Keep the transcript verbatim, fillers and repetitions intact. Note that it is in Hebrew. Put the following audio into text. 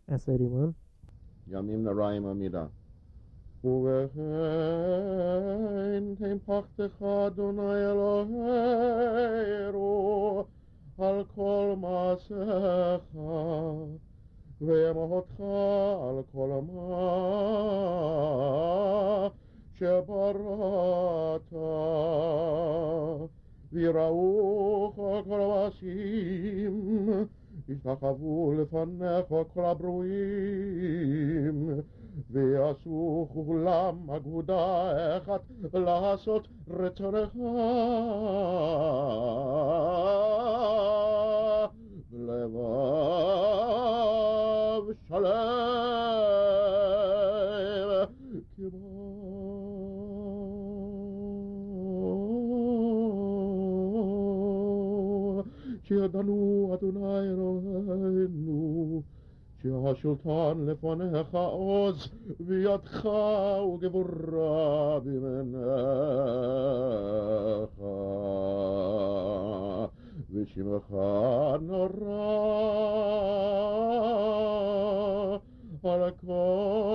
עשר רימון. ימים נוראים עמידה. ובכן תמפחתך אדוני אלוהינו על כל מעשיך וימותך על כל מה שבראת ויראוך כל המעשים ישתחוו לפניך כל הברואים ויעשו כולם אגודה אחת לעשות רצונך בלבב שלם כמו שידענו אדוני אלוהינו שהשולטן לפניך עוז וידך וגבורה בימינך ושמך נורא על כל